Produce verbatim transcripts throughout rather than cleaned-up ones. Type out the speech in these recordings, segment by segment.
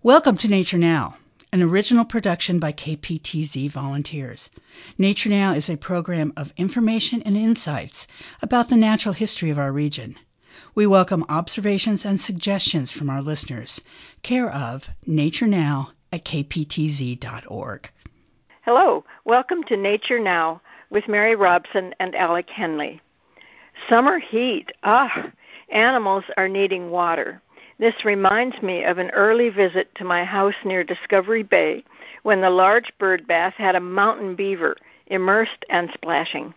Welcome to Nature Now, an original production by K P T Z volunteers. Nature Now is a program of information and insights about the natural history of our region. We welcome observations and suggestions from our listeners. Care of Nature Now at k p t z dot org. Hello, welcome to Nature Now with Mary Robson and Alec Henley. Summer heat. Ah, animals are needing water. This reminds me of an early visit to my house near Discovery Bay when the large bird bath had a mountain beaver immersed and splashing.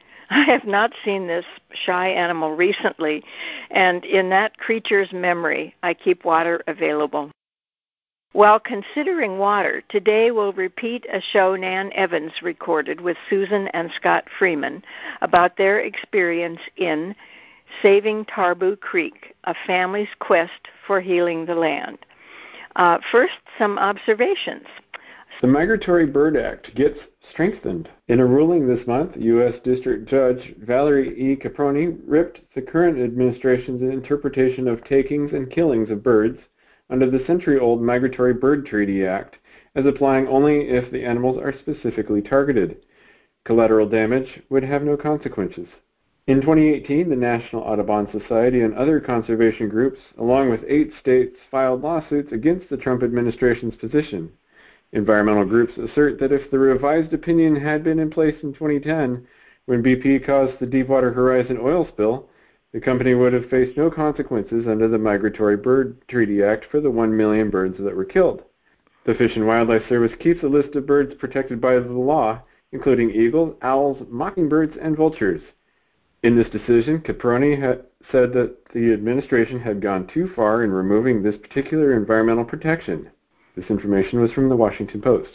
I have not seen this shy animal recently, and in that creature's memory, I keep water available. While considering water, today we'll repeat a show Nan Evans recorded with Susan and Scott Freeman about their experience in Saving Tarboo Creek, a family's quest for healing the land. Uh, first, some observations. The Migratory Bird Act gets strengthened. In a ruling this month, U S District Judge Valerie E. Caproni ripped the current administration's interpretation of takings and killings of birds under the century-old Migratory Bird Treaty Act as applying only if the animals are specifically targeted. Collateral damage would have no consequences. In twenty eighteen, the National Audubon Society and other conservation groups, along with eight states, filed lawsuits against the Trump administration's position. Environmental groups assert that if the revised opinion had been in place in twenty ten, when B P caused the Deepwater Horizon oil spill, the company would have faced no consequences under the Migratory Bird Treaty Act for the one million birds that were killed. The Fish and Wildlife Service keeps a list of birds protected by the law, including eagles, owls, mockingbirds, and vultures. In this decision, Caproni had said that the administration had gone too far in removing this particular environmental protection. This information was from the Washington Post.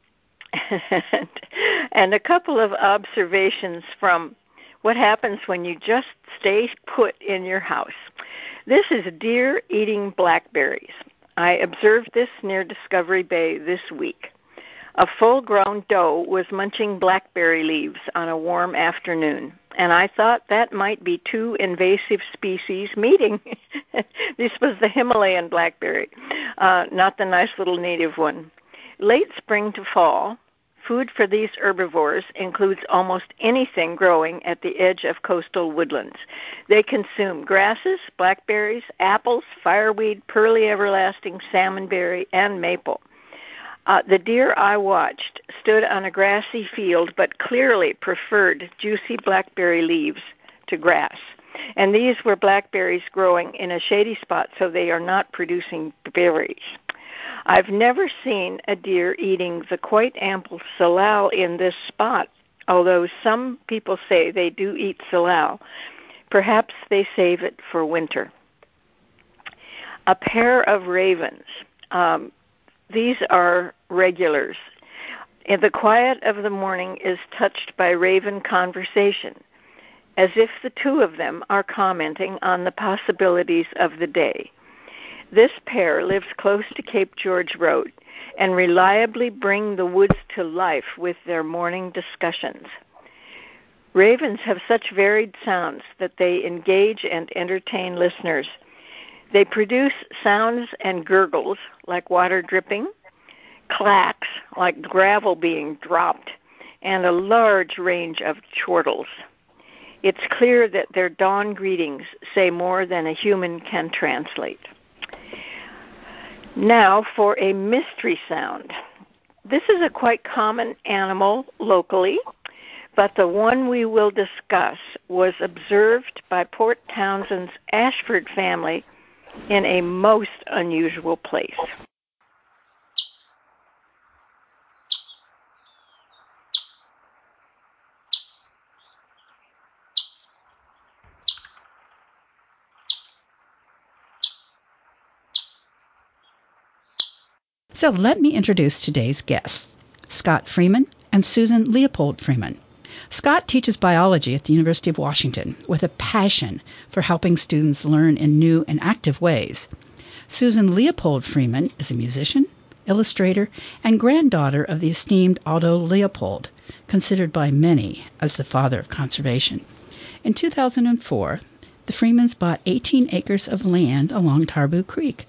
And a couple of observations from what happens when you just stay put in your house. This is deer eating blackberries. I observed this near Discovery Bay this week. A full-grown doe was munching blackberry leaves on a warm afternoon, and I thought that might be two invasive species meeting. This was the Himalayan blackberry, uh, not the nice little native one. Late spring to fall, food for these herbivores includes almost anything growing at the edge of coastal woodlands. They consume grasses, blackberries, apples, fireweed, pearly everlasting, salmonberry, and maple. Uh, the deer I watched stood on a grassy field but clearly preferred juicy blackberry leaves to grass. And these were blackberries growing in a shady spot, so they are not producing berries. I've never seen a deer eating the quite ample salal in this spot, although some people say they do eat salal. Perhaps they save it for winter. A pair of ravens. Um, These are regulars. In the quiet of the morning is touched by raven conversation, as if the two of them are commenting on the possibilities of the day. This pair lives close to Cape George Road and reliably bring the woods to life with their morning discussions. Ravens have such varied sounds that they engage and entertain listeners. They produce sounds and gurgles like water dripping, clacks like gravel being dropped, and a large range of chortles. It's clear that their dawn greetings say more than a human can translate. Now for a mystery sound. This is a quite common animal locally, but the one we will discuss was observed by Port Townsend's Ashford family in a most unusual place. So let me introduce today's guests, Scott Freeman and Susan Leopold Freeman. Scott teaches biology at the University of Washington with a passion for helping students learn in new and active ways. Susan Leopold Freeman is a musician, illustrator, and granddaughter of the esteemed Aldo Leopold, considered by many as the father of conservation. In two thousand four, the Freemans bought eighteen acres of land along Tarboo Creek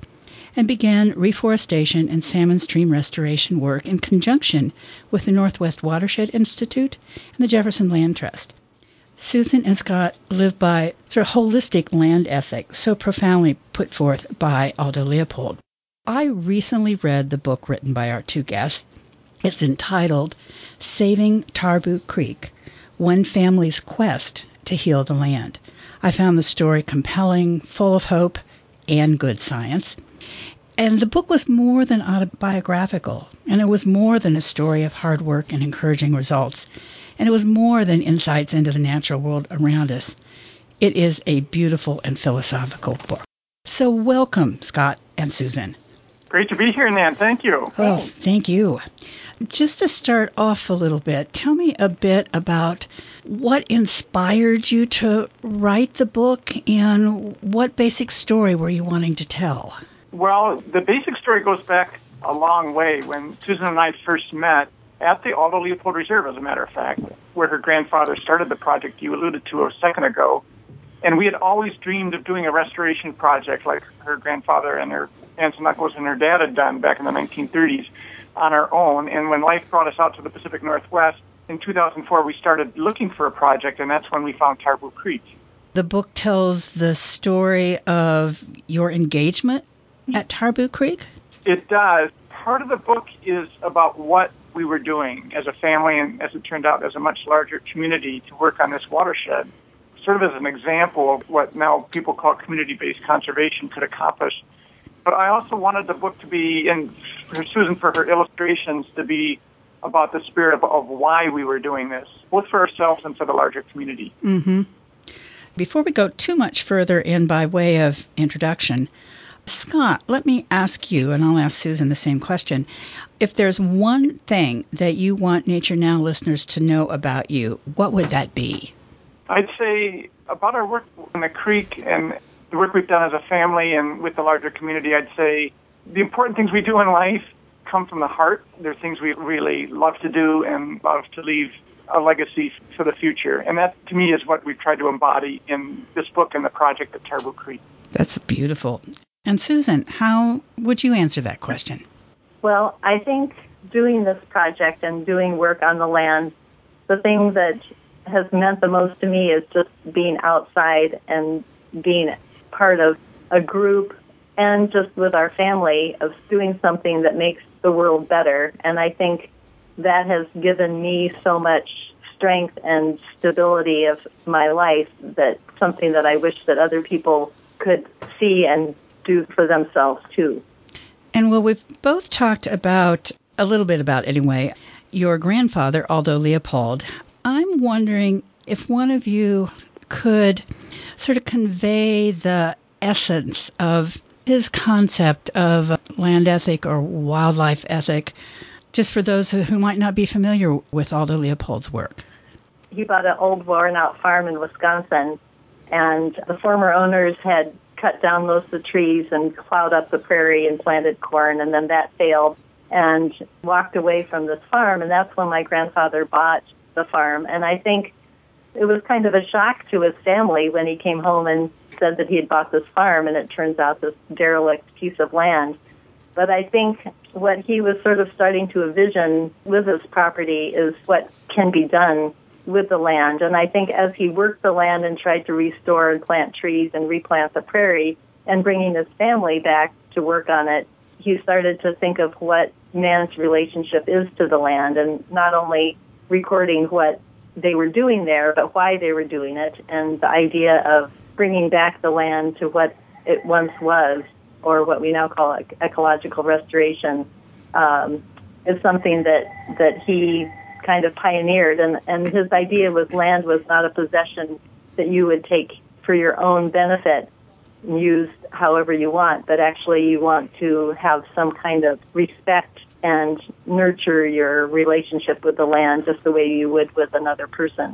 and began reforestation and salmon stream restoration work in conjunction with the Northwest Watershed Institute and the Jefferson Land Trust. Susan and Scott live by sort of holistic land ethic, so profoundly put forth by Aldo Leopold. I recently read the book written by our two guests. It's entitled Saving Tarboo Creek, One Family's Quest to Heal the Land. I found the story compelling, full of hope, and good science. And the book was more than autobiographical, and it was more than a story of hard work and encouraging results. And it was more than insights into the natural world around us. It is a beautiful and philosophical book. So welcome, Scott and Susan. Great to be here, Nan. Thank you. Oh, thank you. Just to start off a little bit, tell me a bit about what inspired you to write the book and what basic story were you wanting to tell? Well, the basic story goes back a long way. When Susan and I first met, at the Aldo Leopold Reserve, as a matter of fact, where her grandfather started the project you alluded to a second ago. And we had always dreamed of doing a restoration project like her grandfather and her aunts and uncles and her dad had done back in the nineteen thirties on our own. And when life brought us out to the Pacific Northwest, in two thousand four, we started looking for a project, and that's when we found Tarboo Creek. The book tells the story of your engagement at Tarboo Creek? It does. Part of the book is about what we were doing as a family and, as it turned out, as a much larger community to work on this watershed, sort of as an example of what now people call community-based conservation could accomplish. But I also wanted the book to be, and for Susan, for her illustrations, to be about the spirit of, of why we were doing this, both for ourselves and for the larger community. Mm-hmm. Before we go too much further in by way of introduction, Scott, let me ask you, and I'll ask Susan the same question. If there's one thing that you want Nature Now listeners to know about you, what would that be? I'd say about our work in the creek and the work we've done as a family and with the larger community, I'd say the important things we do in life come from the heart. They're things we really love to do and love to leave a legacy for the future. And that, to me, is what we've tried to embody in this book and the project at Tarboo Creek. That's beautiful. And Susan, how would you answer that question? Well, I think doing this project and doing work on the land, the thing that has meant the most to me is just being outside and being part of a group and just with our family of doing something that makes the world better. And I think that has given me so much strength and stability of my life, that something that I wish that other people could see and do for themselves too. And well, we've both talked about, a little bit about anyway, your grandfather, Aldo Leopold. I'm wondering if one of you could sort of convey the essence of his concept of land ethic or wildlife ethic, just for those who might not be familiar with Aldo Leopold's work. He bought an old worn-out farm in Wisconsin, and the former owners had cut down most of the trees and plowed up the prairie and planted corn, and then that failed and walked away from this farm, and that's when my grandfather bought the farm. And I think it was kind of a shock to his family when he came home and said that he had bought this farm, and it turns out this derelict piece of land. But I think what he was sort of starting to envision with his property is what can be done with the land. And I think as he worked the land and tried to restore and plant trees and replant the prairie and bringing his family back to work on it, he started to think of what man's relationship is to the land, and not only recording what they were doing there, but why they were doing it, and the idea of bringing back the land to what it once was, or what we now call ecological restoration, um, is something that, that he kind of pioneered. And, and his idea was land was not a possession that you would take for your own benefit and use however you want, but actually you want to have some kind of respect and nurture your relationship with the land just the way you would with another person.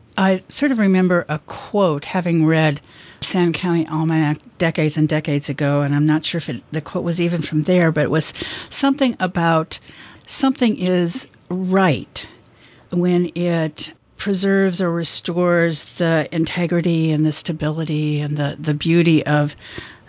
I sort of remember a quote, having read Sand County Almanac decades and decades ago, and I'm not sure if it, the quote was even from there, but it was something about something is right when it preserves or restores the integrity and the stability and the, the beauty of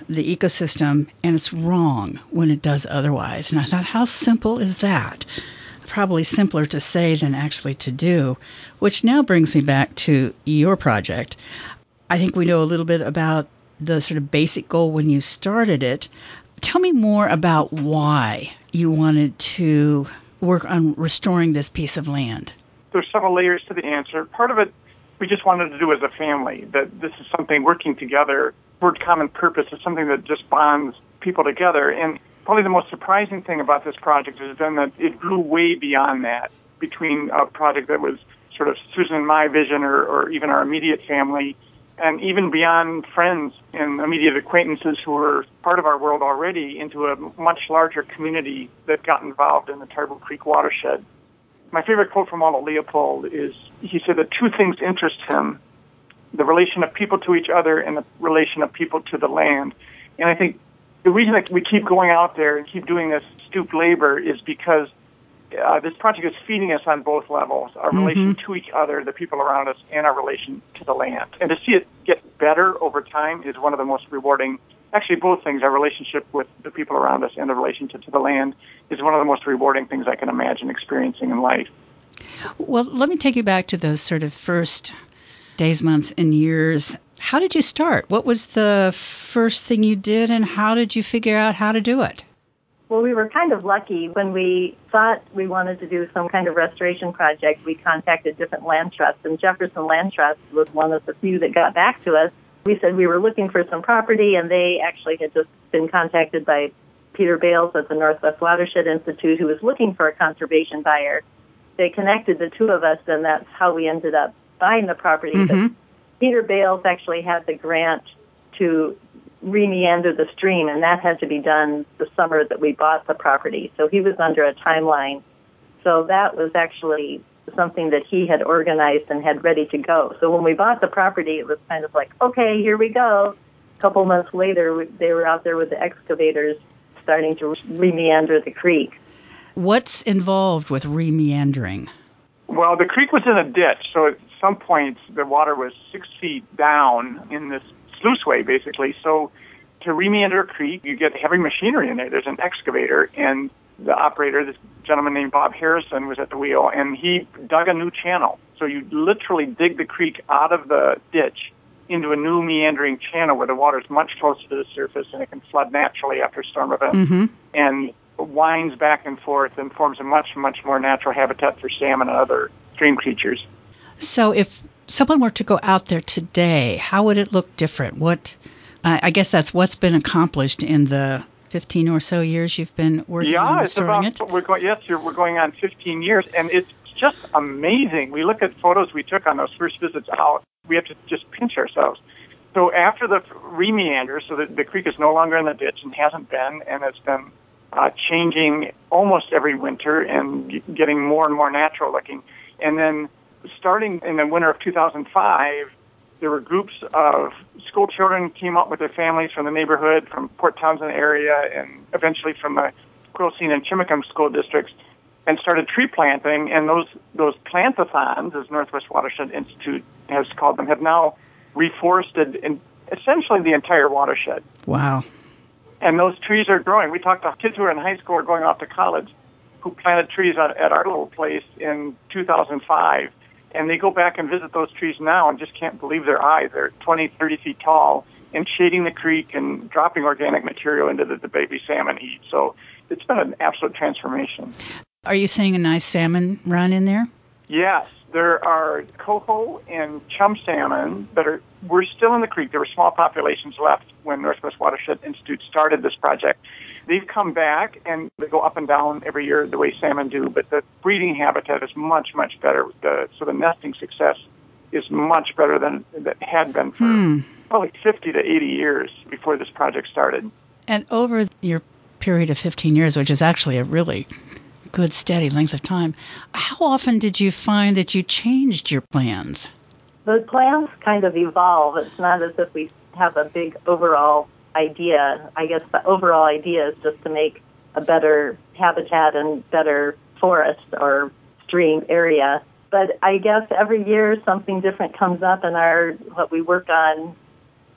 the ecosystem, and it's wrong when it does otherwise. And I thought, how simple is that? Probably simpler to say than actually to do, which now brings me back to your project. I think we know a little bit about the sort of basic goal when you started it. Tell me more about why you wanted to work on restoring this piece of land. There's several layers to the answer. Part of it we just wanted to do as a family, that this is something working together. Word common purpose is something that just bonds people together. And probably the most surprising thing about this project has been that it grew way beyond that, between a project that was sort of Susan and my vision, or, or even our immediate family, and even beyond friends and immediate acquaintances who were part of our world already, into a much larger community that got involved in the Tarboo Creek watershed. My favorite quote from Aldo Leopold is, he said that two things interest him: the relation of people to each other and the relation of people to the land. And I think the reason that we keep going out there and keep doing this stoop labor is because uh, this project is feeding us on both levels: our Mm-hmm. relation to each other, the people around us, and our relation to the land. And to see it get better over time is one of the most rewarding. Actually, both things, our relationship with the people around us and the relationship to the land, is one of the most rewarding things I can imagine experiencing in life. Well, let me take you back to those sort of first days, months, and years. How did you start? What was the first thing you did, and how did you figure out how to do it? Well, we were kind of lucky. When we thought we wanted to do some kind of restoration project, we contacted different land trusts, and Jefferson Land Trust was one of the few that got back to us. We said we were looking for some property, and they actually had just been contacted by Peter Bales at the Northwest Watershed Institute, who was looking for a conservation buyer. They connected the two of us, and that's how we ended up buying the property. Mm-hmm. But Peter Bales actually had the grant to re-meander the stream, and that had to be done the summer that we bought the property. So he was under a timeline. So that was actually something that he had organized and had ready to go. So when we bought the property, it was kind of like, okay, here we go. A couple months later, they were out there with the excavators starting to re-meander the creek. What's involved with re-meandering? Well, the creek was in a ditch, so at some points the water was six feet down in this sluiceway, basically. So to re-meander a creek, you get heavy machinery in there. There's an excavator, and the operator, this gentleman named Bob Harrison, was at the wheel, and he dug a new channel. So you literally dig the creek out of the ditch into a new meandering channel where the water is much closer to the surface, and it can flood naturally after a storm event, Mm-hmm. and winds back and forth and forms a much, much more natural habitat for salmon and other stream creatures. So if someone were to go out there today, how would it look different? What, uh, I guess that's what's been accomplished in the fifteen or so years you've been working yeah, on it's restoring about, it? We're going, yes, we're going on fifteen years, and it's just amazing. We look at photos we took on those first visits out. We have to just pinch ourselves. So after the re-meander, so that the creek is no longer in the ditch and hasn't been, and it's been uh, changing almost every winter and getting more and more natural looking. And then starting in the winter of two thousand five, there were groups of school children came up with their families from the neighborhood, from Port Townsend area, and eventually from the Quilcene and Chimacum school districts, and started tree planting. And those those plantathons, as Northwest Watershed Institute has called them, have now reforested in essentially the entire watershed. Wow. And those trees are growing. We talked to kids who are in high school or going off to college who planted trees at, at our little place in two thousand five. And they go back and visit those trees now and just can't believe their eyes. They're twenty, thirty feet tall and shading the creek and dropping organic material into the, the baby salmon eat. So it's been an absolute transformation. Are you seeing a nice salmon run in there? Yes, there are coho and chum salmon that are, we're still in the creek. There were small populations left when Northwest Watershed Institute started this project. They've come back, and they go up and down every year the way salmon do, but the breeding habitat is much, much better. The, so the nesting success is much better than it had been for Hmm. probably fifty to eighty years before this project started. And over your period of fifteen years, which is actually a really good, steady length of time, how often did you find that you changed your plans? The plans kind of evolve. It's not as if we have a big overall idea. I guess the overall idea is just to make a better habitat and better forest or stream area. But I guess every year something different comes up, and our what we work on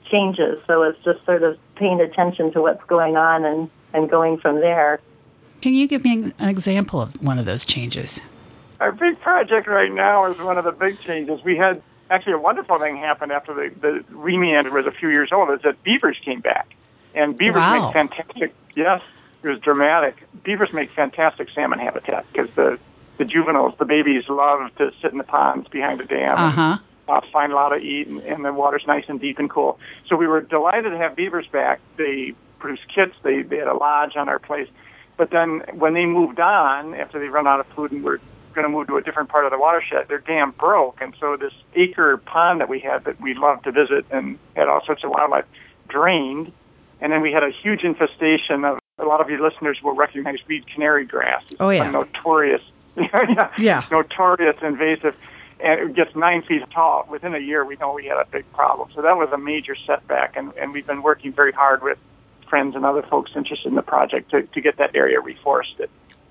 changes. So it's just sort of paying attention to what's going on and, and going from there. Can you give me an example of one of those changes? Our big project right now is one of the big changes. We had actually a wonderful thing happen after the, the remeander was a few years old, is that beavers came back. And beavers wow. make fantastic, yes, it was dramatic. Beavers make fantastic salmon habitat because the, the juveniles, the babies, love to sit in the ponds behind the dam uh-huh. and uh, find a lot to eat, and, and the water's nice and deep and cool. So we were delighted to have beavers back. They produced kits. They, they had a lodge on our place. But then when they moved on, after they run out of food and were going to move to a different part of the watershed, their dam broke. And so this acre pond that we had that we loved to visit and had all sorts of wildlife drained. And then we had a huge infestation of, a lot of your listeners will recognize reed canary grass. It's oh, yeah. a notorious, yeah, yeah. notorious invasive. And it gets nine feet tall. Within a year, we know we had a big problem. So that was a major setback. And, and we've been working very hard with friends and other folks interested in the project to, to get that area reforested.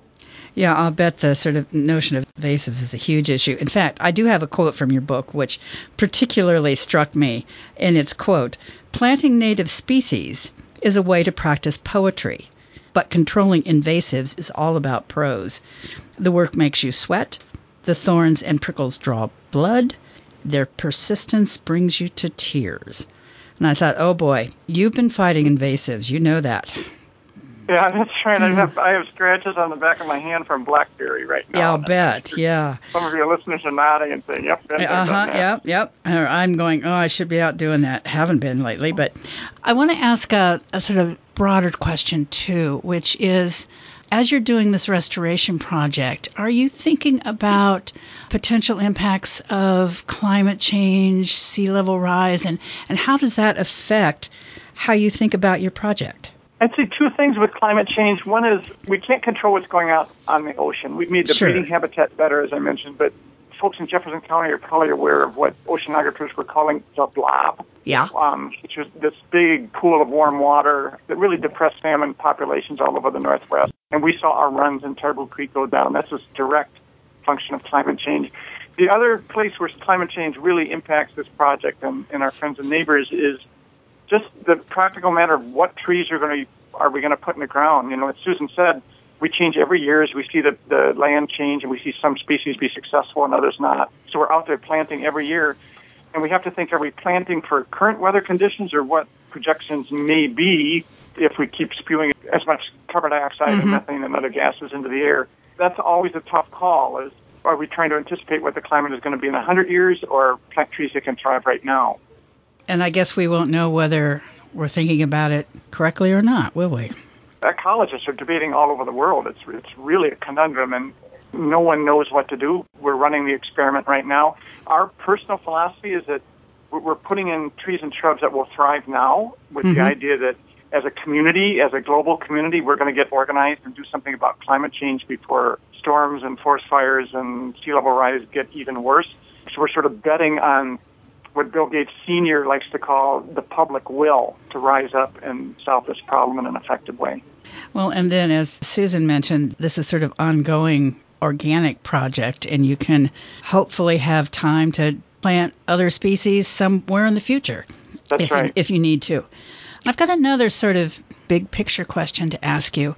Yeah, I'll bet the sort of notion of invasives is a huge issue. In fact, I do have a quote from your book which particularly struck me. And it's, quote, "Planting native species is a way to practice poetry, but controlling invasives is all about prose. The work makes you sweat. The thorns and prickles draw blood. Their persistence brings you to tears." And I thought, oh boy, you've been fighting invasives. You know that. Yeah, that's right. Mm. I have I have scratches on the back of my hand from blackberry right now. Yeah, I'll bet. Sure yeah. Some of your listeners are nodding and saying, "Yep, been there, uh huh, done that." yep, yep. I'm going, oh, I should be out doing that. Haven't been lately, but I want to ask a, a sort of broader question too, which is, as you're doing this restoration project, are you thinking about potential impacts of climate change, sea level rise, and, and how does that affect how you think about your project? I'd say two things with climate change. One is we can't control what's going on on the ocean. We've made the sure. breeding habitat better, as I mentioned, but folks in Jefferson County are probably aware of what oceanographers were calling the blob. Yeah. Um, which was this big pool of warm water that really depressed salmon populations all over the Northwest. And we saw our runs in Tarboo Creek go down. That's a direct function of climate change. The other place where climate change really impacts this project and, and our friends and neighbors is just the practical matter of what trees are going to are we going to put in the ground. You know, as Susan said, we change every year as we see the, the land change, and we see some species be successful and others not. So we're out there planting every year, and we have to think, are we planting for current weather conditions or what projections may be if we keep spewing as much carbon dioxide mm-hmm. and methane and other gases into the air? That's always a tough call, is are we trying to anticipate what the climate is going to be in one hundred years or plant trees that can thrive right now? And I guess we won't know whether we're thinking about it correctly or not, will we? Ecologists are debating all over the world. It's it's really a conundrum, and no one knows what to do. We're running the experiment right now. Our personal philosophy is that we're putting in trees and shrubs that will thrive now, with mm-hmm. the idea that as a community, as a global community, we're going to get organized and do something about climate change before storms and forest fires and sea level rise get even worse. So we're sort of betting on what Bill Gates Senior likes to call the public will to rise up and solve this problem in an effective way. Well, and then as Susan mentioned, this is sort of ongoing organic project, and you can hopefully have time to plant other species somewhere in the future. That's if right. You, if you need to. I've got another sort of big picture question to ask you.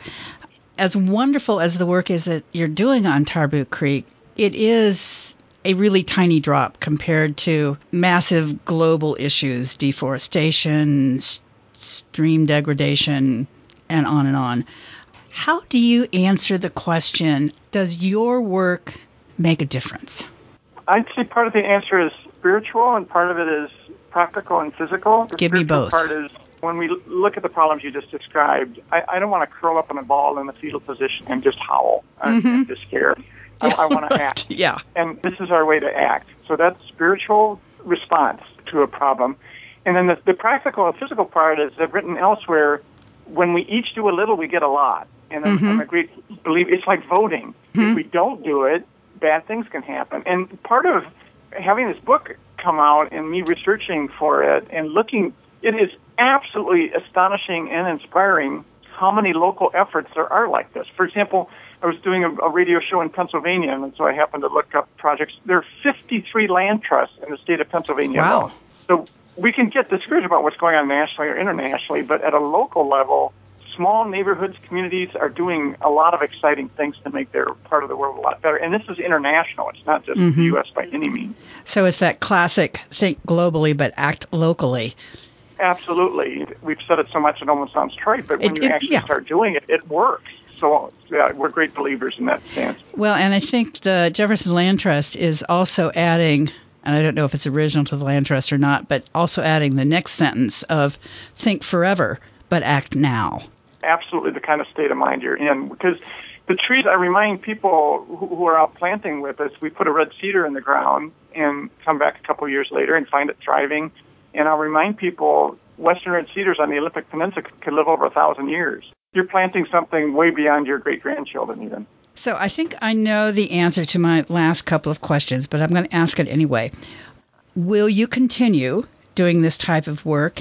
As wonderful as the work is that you're doing on Tarboo Creek, it is a really tiny drop compared to massive global issues, deforestation, s- stream degradation, and on and on. How do you answer the question, does your work make a difference? I'd say part of the answer is spiritual and part of it is practical and physical. The Give me both. Part is when we look at the problems you just described, I, I don't want to curl up in a ball in the fetal position and just howl mm-hmm. and despair. I, I want to act. Yeah. And this is our way to act. So that's spiritual response to a problem. And then the, the practical and physical part is I've written elsewhere, when we each do a little, we get a lot. And mm-hmm. I'm a great believer. It's like voting. Mm-hmm. If we don't do it, bad things can happen. And part of having this book come out and me researching for it and looking, it is absolutely astonishing and inspiring how many local efforts there are like this. For example, I was doing a, a radio show in Pennsylvania, and so I happened to look up projects. There are fifty-three land trusts in the state of Pennsylvania wow. alone. So we can get discouraged about what's going on nationally or internationally, but at a local level, small neighborhoods, communities are doing a lot of exciting things to make their part of the world a lot better. And this is international. It's not just mm-hmm. the U S by any means. So it's that classic think globally but act locally. Absolutely. We've said it so much it almost sounds trite, but when it, you it, actually yeah. start doing it, it works. So yeah, we're great believers in that stance. Well, and I think the Jefferson Land Trust is also adding, and I don't know if it's original to the Land Trust or not, but also adding the next sentence of think forever but act now. Absolutely the kind of state of mind you're in, because the trees, I remind people who, who are out planting with us, we put a red cedar in the ground and come back a couple of years later and find it thriving. And I'll remind people, western red cedars on the Olympic Peninsula could live over a thousand years. You're planting something way beyond your great-grandchildren even. So I think I know the answer to my last couple of questions, but I'm going to ask it anyway. Will you continue doing this type of work?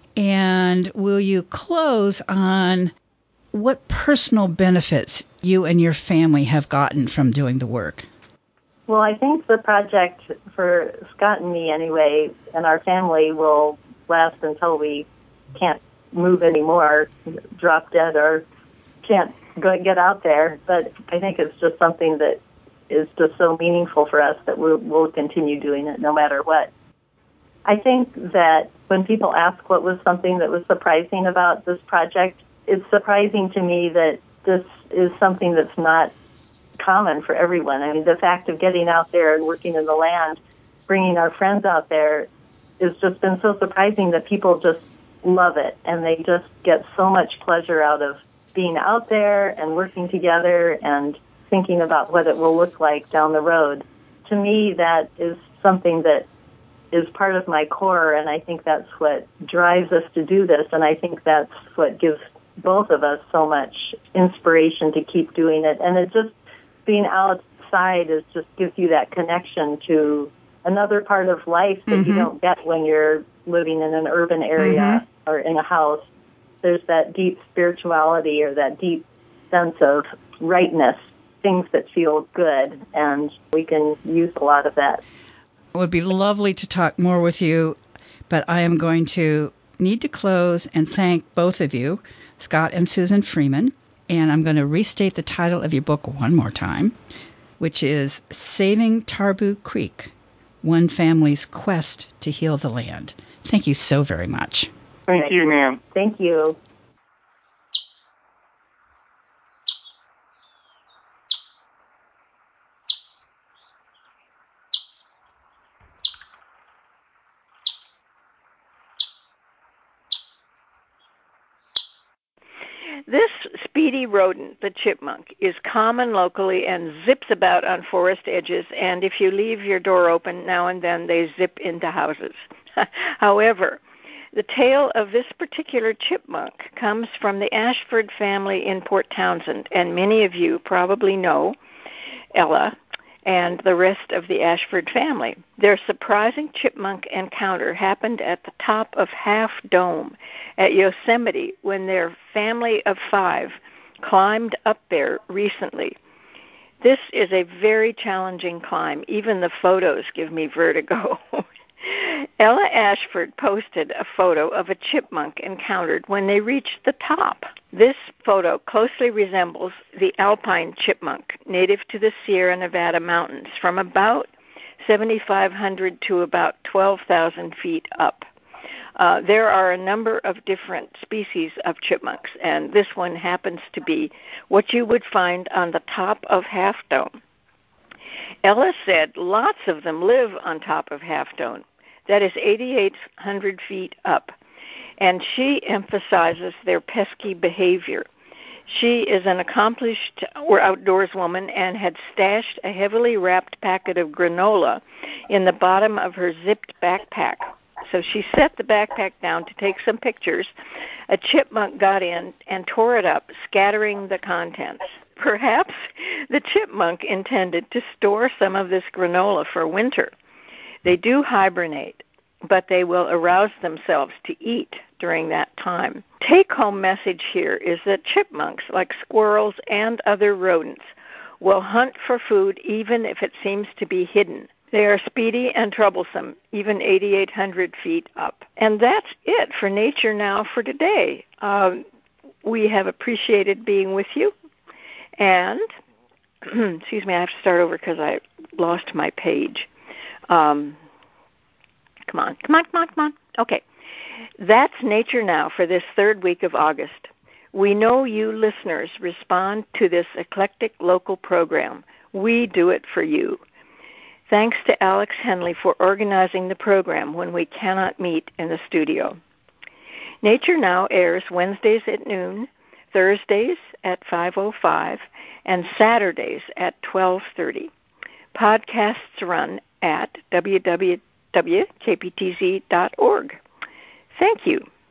And will you close on what personal benefits you and your family have gotten from doing the work? Well, I think the project for Scott and me anyway, and our family will last until we can't move anymore, drop dead, or can't go get out there. But I think it's just something that is just so meaningful for us that we'll, we'll continue doing it no matter what. I think that when people ask what was something that was surprising about this project, it's surprising to me that this is something that's not common for everyone. I mean, the fact of getting out there and working in the land, bringing our friends out there, has just been so surprising that people just love it, and they just get so much pleasure out of being out there and working together and thinking about what it will look like down the road. To me, that is something that is part of my core, and I think that's what drives us to do this, and I think that's what gives both of us so much inspiration to keep doing it. And it just, being outside is just gives you that connection to another part of life that mm-hmm. you don't get when you're living in an urban area mm-hmm. or in a house. There's that deep spirituality or that deep sense of rightness, things that feel good, and we can use a lot of that. It would be lovely to talk more with you, but I am going to need to close and thank both of you, Scott and Susan Freeman, and I'm going to restate the title of your book one more time, which is Saving Tarboo Creek, One Family's Quest to Heal the Land. Thank you so very much. Thank you, Nan. Thank you. This speedy rodent, the chipmunk, is common locally and zips about on forest edges, and if you leave your door open now and then, they zip into houses. However, the tale of this particular chipmunk comes from the Ashford family in Port Townsend, and many of you probably know Ella and the rest of the Ashford family. Their surprising chipmunk encounter happened at the top of Half Dome at Yosemite when their family of five climbed up there recently. This is a very challenging climb. Even the photos give me vertigo. Ella Ashford posted a photo of a chipmunk encountered when they reached the top. This photo closely resembles the alpine chipmunk, native to the Sierra Nevada mountains, from about seventy-five hundred to about twelve thousand feet up. Uh, there are a number of different species of chipmunks, and this one happens to be what you would find on the top of Half Dome. Ella said lots of them live on top of Half Dome. That is eighty-eight hundred feet up, and she emphasizes their pesky behavior. She is an accomplished or outdoors woman and had stashed a heavily wrapped packet of granola in the bottom of her zipped backpack. So she set the backpack down to take some pictures. A chipmunk got in and tore it up, scattering the contents. Perhaps the chipmunk intended to store some of this granola for winter. They do hibernate, but they will arouse themselves to eat during that time. Take-home message here is that chipmunks, like squirrels and other rodents, will hunt for food even if it seems to be hidden. They are speedy and troublesome, even eighty-eight hundred feet up. And that's it for Nature Now for today. Um, we have appreciated being with you. And, excuse me, I have to start over because I lost my page. Um, come on, come on, come on, come on. Okay. That's Nature Now for this third week of August. We know you listeners respond to this eclectic local program. We do it for you. Thanks to Alex Henley for organizing the program when we cannot meet in the studio. Nature Now airs Wednesdays at noon, Thursdays at five oh five, and Saturdays at twelve thirty. Podcasts run at w w w dot k p t z dot org. Thank you.